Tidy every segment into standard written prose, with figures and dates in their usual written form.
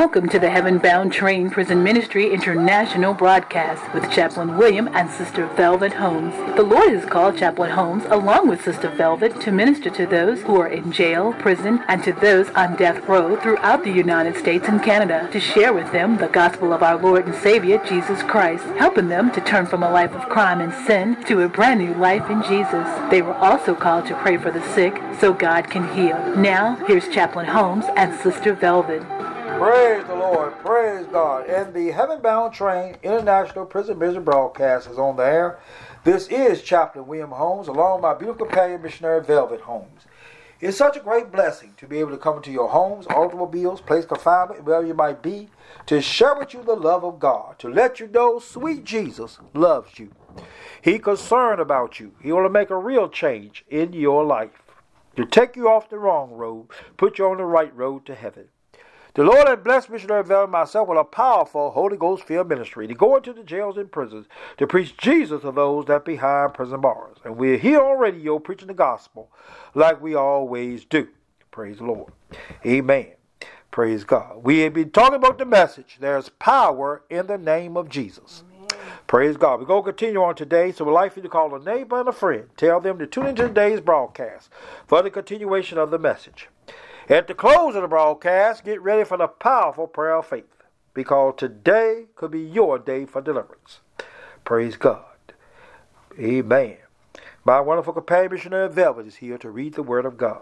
Welcome to the Heaven Bound Train Prison Ministry International broadcast with Chaplain William and Sister Velvet Holmes. The Lord has called Chaplain Holmes along with Sister Velvet to minister to those who are in jail, prison, and to those on death row throughout the United States and Canada to share with them the gospel of our Lord and Savior, Jesus Christ, helping them to turn from a life of crime and sin to a brand new life in Jesus. They were also called to pray for the sick so God can heal. Now, here's Chaplain Holmes and Sister Velvet. Praise the Lord, praise God. And the Heaven Bound Train International Prison Ministry broadcast is on the air. This is Chaplain William Holmes, along with my beautiful companion, Missionary Velvet Holmes. It's such a great blessing to be able to come into your homes, automobiles, place of confinement, wherever you might be, to share with you the love of God, to let you know sweet Jesus loves you. He's concerned about you. He want to make a real change in your life, to take you off the wrong road, put you on the right road to heaven. The Lord has blessed Missionary Velvet and myself with a powerful Holy Ghost-filled ministry to go into the jails and prisons to preach Jesus to those that behind prison bars. And we're here on radio preaching the gospel like we always do. Praise the Lord. Amen. Praise God. We have been talking about the message. There's power in the name of Jesus. Amen. Praise God. We're going to continue on today, so we'd like for you to call a neighbor and a friend. Tell them to tune into today's broadcast for the continuation of the message. At the close of the broadcast, get ready for the powerful prayer of faith, because today could be your day for deliverance. Praise God. Amen. My wonderful companion, Missionary Velvet, is here to read the Word of God.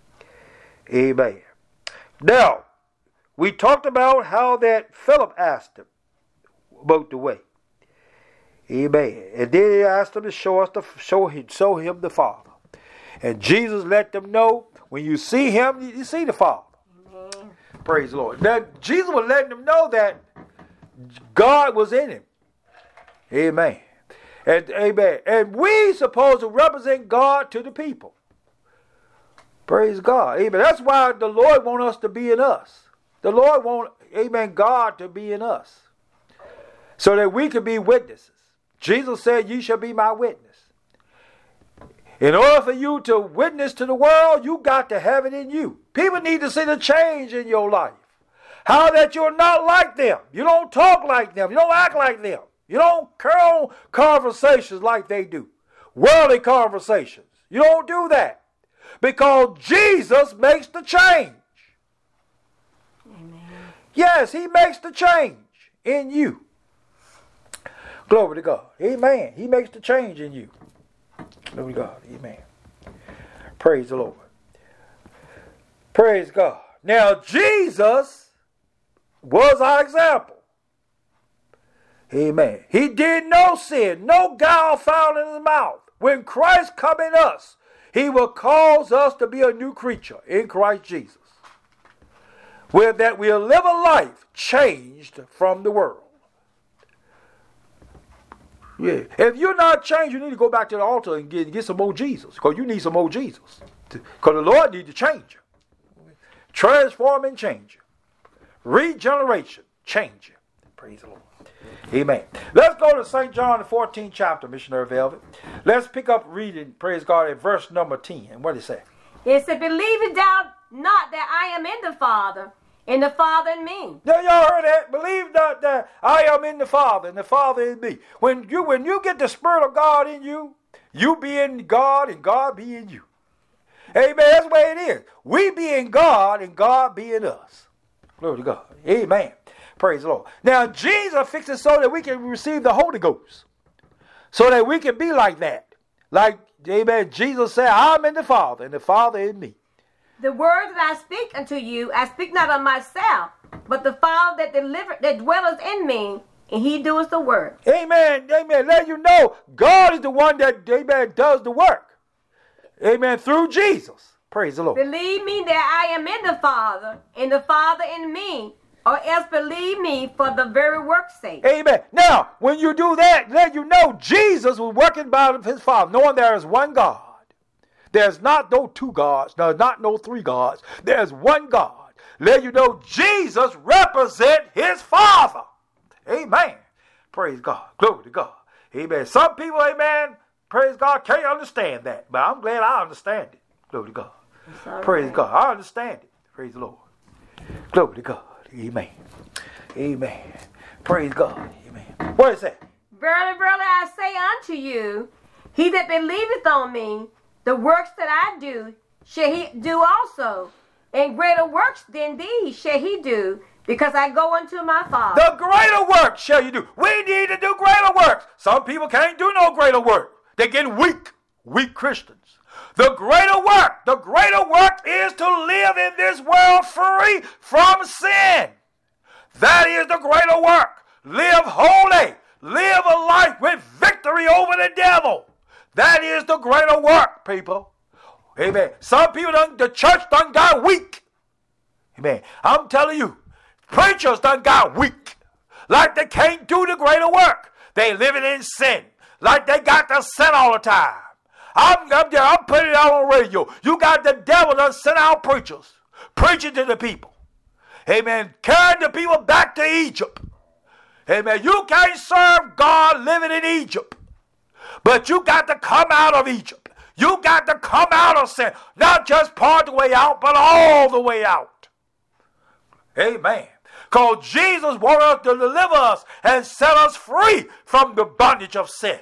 Amen. Now, we talked about how that Philip asked him about the way. Amen. And then he asked him to show him the Father. And Jesus let them know, when you see him, you see the Father. Amen. Praise the Lord. Now, Jesus was letting them know that God was in him. Amen. And amen. And we supposed to represent God to the people. Praise God. Amen. That's why the Lord wants us to be in us. The Lord wants, amen, God to be in us, so that we can be witnesses. Jesus said, "You shall be my witness." In order for you to witness to the world, you got to have it in you. People need to see the change in your life. How that you're not like them. You don't talk like them. You don't act like them. You don't curl conversations like they do. Worldly conversations. You don't do that. Because Jesus makes the change. Amen. Yes, he makes the change in you. Glory to God. Amen. He makes the change in you. Glory to God. Amen. Praise the Lord. Praise God. Now, Jesus was our example. Amen. He did no sin, no guile found in his mouth. When Christ come in us, he will cause us to be a new creature in Christ Jesus, where that we'll live a life changed from the world. Yeah. If you're not changed, you need to go back to the altar and get some more Jesus. Because you need some more Jesus. Because the Lord needs to change you. Transform and change you. Regeneration, change you. Praise the Lord. Amen. Let's go to St. John, the 14th chapter, Missionary Velvet. Let's pick up reading, praise God, at verse number 10. What does it say? It said, "Believe thou not that I am in the Father, and the Father in me." Now y'all heard that? Believe not that I am in the Father, and the Father in me. When you get the Spirit of God in you, you be in God, and God be in you. Amen. That's the way it is. We be in God, and God be in us. Glory to God. Amen. Praise the Lord. Now Jesus fixed it so that we can receive the Holy Ghost, so that we can be like that. Like, amen, Jesus said, "I'm in the Father, and the Father in me." The words that I speak unto you, I speak not of myself, but the Father that dwelleth in me, and he doeth the work. Amen. Amen. Let you know, God is the one that, amen, does the work. Amen. Through Jesus. Praise the Lord. Believe me that I am in the Father, and the Father in me, or else believe me for the very work's sake. Amen. Now, when you do that, let you know Jesus was working by his Father, knowing there is one God. There's not no two gods. There's not no three gods. There's one God. Let you know Jesus represents his Father. Amen. Praise God. Glory to God. Amen. Some people, amen, praise God, can't understand that. But I'm glad I understand it. Glory to God. Praise God. I understand it. Praise the Lord. Glory to God. Amen. Amen. Praise God. Amen. What is that? Verily, verily, I say unto you, he that believeth on me, the works that I do, shall he do also. And greater works than these shall he do, because I go unto my Father. The greater works shall you do. We need to do greater works. Some people can't do no greater work. They're getting weak Christians. The greater work is to live in this world free from sin. That is the greater work. Live holy. Live a life with victory over the devil. That is the greater work, people. Amen. Some people, the church done got weak. Amen. I'm telling you, preachers done got weak. Like they can't do the greater work. They living in sin. Like they got to sin all the time. I'm putting it out on radio. You got the devil done sent out preachers. Preaching to the people. Amen. Carrying the people back to Egypt. Amen. You can't serve God living in Egypt. But you got to come out of Egypt. You got to come out of sin. Not just part of the way out, but all the way out. Amen. Because Jesus wanted us to deliver us and set us free from the bondage of sin.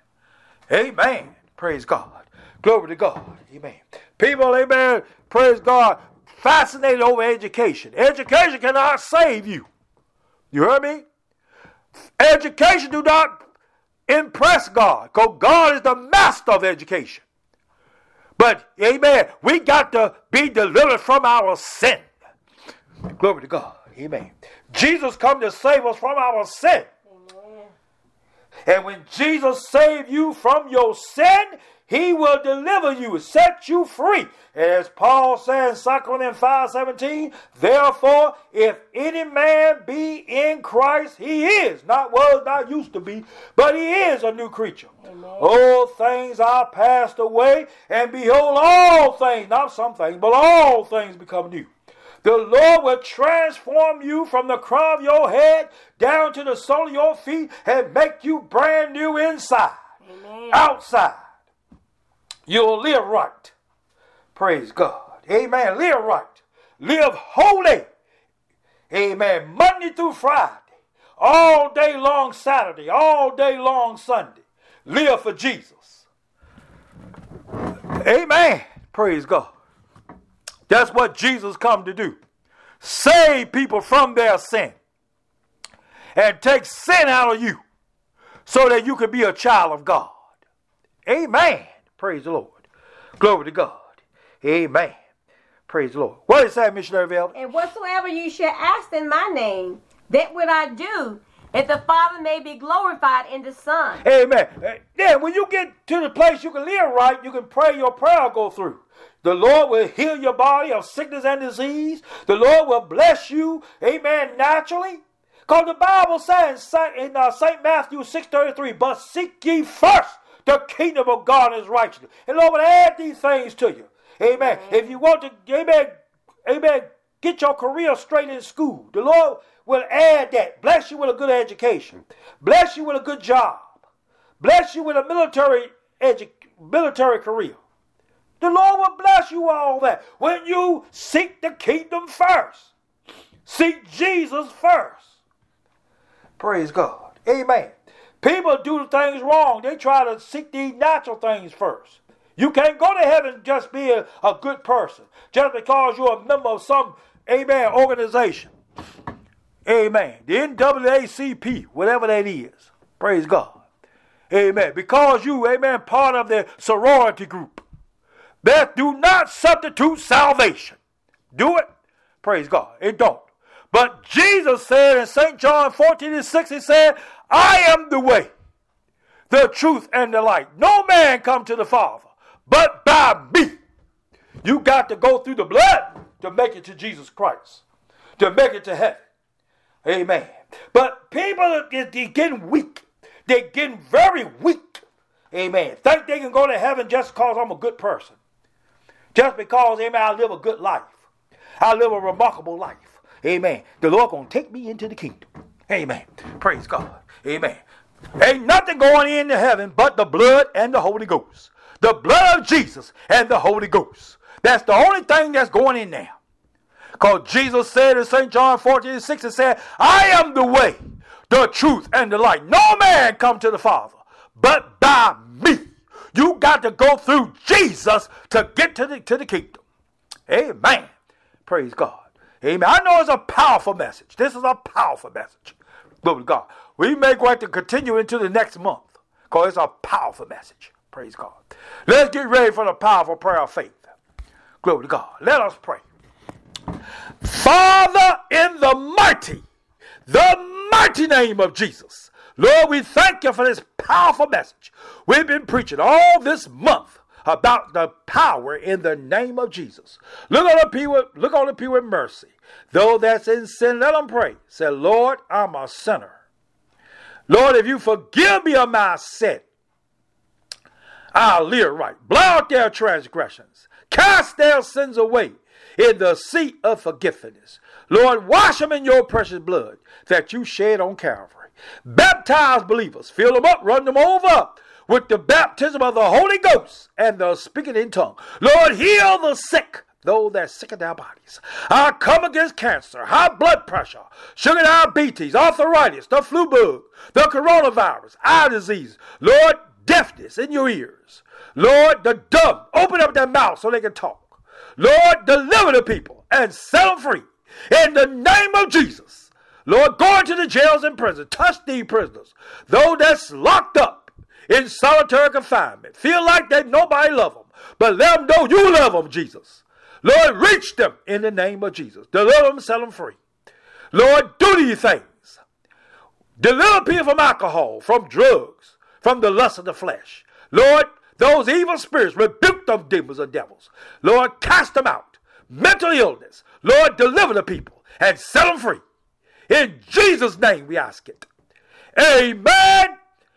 Amen. Praise God. Glory to God. Amen. People, amen, praise God, fascinated over education. Education cannot save you. You heard me? Education do not impress God, because God is the master of education. But, amen, we got to be delivered from our sin. Glory to God. Amen. Jesus come to save us from our sin. Amen. And when Jesus saved you from your sin, he will deliver you, set you free. As Paul says in 2 Corinthians 5:17, therefore, if any man be in Christ, he is, not was, not used to be, but he is a new creature. Amen. Old things are passed away, and behold, all things, not some things, but all things become new. The Lord will transform you from the crown of your head down to the sole of your feet and make you brand new inside. Amen. Outside. You'll live right. Praise God. Amen. Live right. Live holy. Amen. Monday through Friday. All day long Saturday. All day long Sunday. Live for Jesus. Amen. Praise God. That's what Jesus come to do. Save people from their sin. And take sin out of you. So that you can be a child of God. Amen. Praise the Lord. Glory to God. Amen. Praise the Lord. What is that, Missionary Velvet? And whatsoever you shall ask in my name, that will I do, that the Father may be glorified in the Son. Amen. Then when you get to the place you can live right, you can pray your prayer go through. The Lord will heal your body of sickness and disease. The Lord will bless you, amen, naturally. Because the Bible says in St. Matthew 6:33, but seek ye first the kingdom of God and his righteousness. And the Lord will add these things to you. Amen. If you want to, amen, get your career straight in school, the Lord will add that. Bless you with a good education. Bless you with a good job. Bless you with a military career. The Lord will bless you all that. When you seek the kingdom first. Seek Jesus first. Praise God. Amen. People do things wrong. They try to seek these natural things first. You can't go to heaven just being a good person. Just because you're a member of some, amen, organization. Amen. The NAACP, whatever that is. Praise God. Amen. Because you, amen, part of the sorority group. That do not substitute salvation. Do it? Praise God. It don't. But Jesus said in St. John 14:6, he said, I am the way, the truth, and the light. No man come to the Father but by me. You got to go through the blood to make it to Jesus Christ, to make it to heaven. Amen. But people are getting weak. They're getting very weak. Amen. Think they can go to heaven just because I'm a good person. Just because, amen, I live a good life. I live a remarkable life. Amen. The Lord going to take me into the kingdom. Amen. Praise God. Amen. Ain't nothing going into heaven but the blood and the Holy Ghost. The blood of Jesus and the Holy Ghost. That's the only thing that's going in there. Because Jesus said in St. John 14:6, it said, I am the way, the truth, and the light. No man come to the Father but by me. You got to go through Jesus to get to the kingdom. Amen. Praise God. Amen. I know it's a powerful message. This is a powerful message. Glory to God. We may go have to continue into the next month because it's a powerful message. Praise God. Let's get ready for the powerful prayer of faith. Glory to God. Let us pray. Father, in the mighty name of Jesus, Lord, we thank you for this powerful message. We've been preaching all this month about the power in the name of Jesus. Look on the people with mercy. Though that's in sin, let them pray. Say, Lord, I'm a sinner. Lord, if you forgive me of my sin, I'll live right. Blot out their transgressions. Cast their sins away in the sea of forgiveness. Lord, wash them in your precious blood that you shed on Calvary. Baptize believers. Fill them up. Run them over with the baptism of the Holy Ghost and the speaking in tongue. Lord, heal the sick, those that are sick in their bodies. I come against cancer, high blood pressure, sugar diabetes, arthritis, the flu bug, the coronavirus, eye disease. Lord, deafness in your ears. Lord, the dumb, open up their mouth so they can talk. Lord, deliver the people and set them free. In the name of Jesus. Lord, go into the jails and prisons. Touch these prisoners. Those that's locked up in solitary confinement. Feel like that nobody love them. But let them know you love them, Jesus. Lord, reach them in the name of Jesus. Deliver them, set them free. Lord, do these things. Deliver people from alcohol, from drugs, from the lust of the flesh. Lord, those evil spirits, rebuke them demons and devils. Lord, cast them out. Mental illness. Lord, deliver the people and set them free. In Jesus' name we ask it. Amen.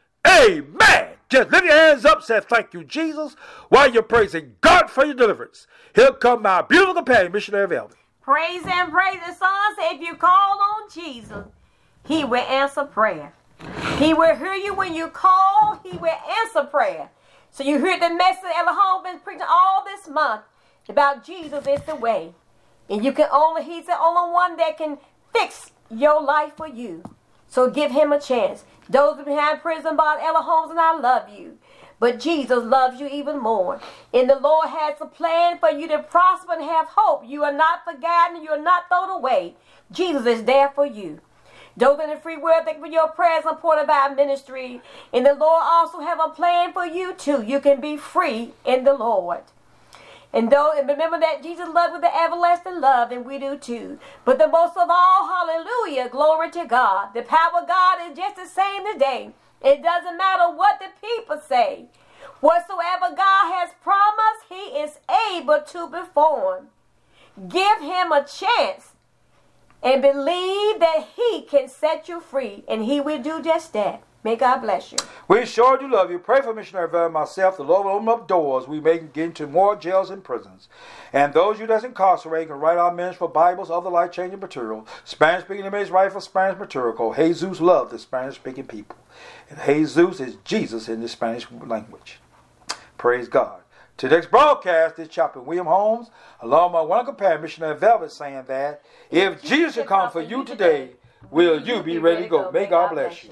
Amen. Just lift your hands up, say thank you, Jesus, while you're praising God for your deliverance. Here come my beautiful companion, Missionary Velvet. Praise and praise the song. Say, if you call on Jesus, he will answer prayer. He will hear you when you call. He will answer prayer. So you heard the message Ella Holmes been preaching all this month about Jesus is the way. And he's the only one that can fix your life for you. So give him a chance. Those behind prison bars, Ella Holmes and I love you. But Jesus loves you even more. And the Lord has a plan for you to prosper and have hope. You are not forgotten. You are not thrown away. Jesus is there for you. Those in the free world, thank you for your prayers and support of our ministry. And the Lord also have a plan for you too. You can be free in the Lord. And remember that Jesus loved with the everlasting love, and we do too. But the most of all, hallelujah, glory to God. The power of God is just the same today. It doesn't matter what the people say. Whatsoever God has promised, he is able to perform. Give him a chance and believe that he can set you free, and he will do just that. May God bless you. We sure do love you. Pray for Missionary Velvet and myself. The Lord will open up doors. We may get into more jails and prisons. And those of you that's incarcerated can write our ministry for Bibles, other life-changing material. Spanish-speaking is right for Spanish material. Called Jesus loved the Spanish-speaking people. And Jesus is Jesus in the Spanish language. Praise God. Today's broadcast is Chaplain William Holmes, along with my one companion, Missionary Velvet, saying that if Jesus should come for you today, will you be ready to go? May God bless you.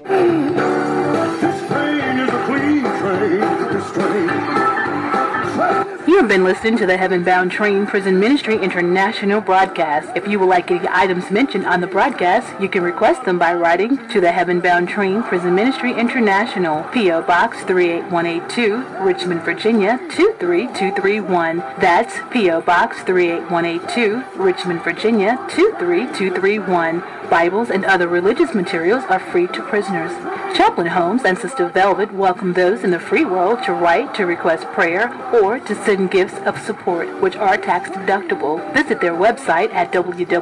This train is a clean train. This train. You have been listening to the Heaven Bound Train Prison Ministry International broadcast. If you would like any items mentioned on the broadcast, you can request them by writing to the Heaven Bound Train Prison Ministry International, P.O. Box 38182, Richmond, Virginia 23231. That's P.O. Box 38182, Richmond, Virginia 23231. Bibles and other religious materials are free to prisoners. Chaplain Holmes and Sister Velvet welcome those in the free world to write to request prayer or to send gifts of support, which are tax deductible. Visit their website at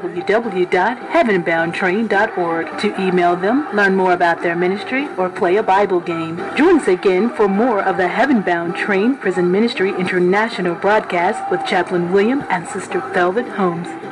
www.heavenboundtrain.org to email them, learn more about their ministry, or play a Bible game. Join us again for more of the Heaven Bound Train Prison Ministry International broadcast with Chaplain William and Sister Velvet Holmes.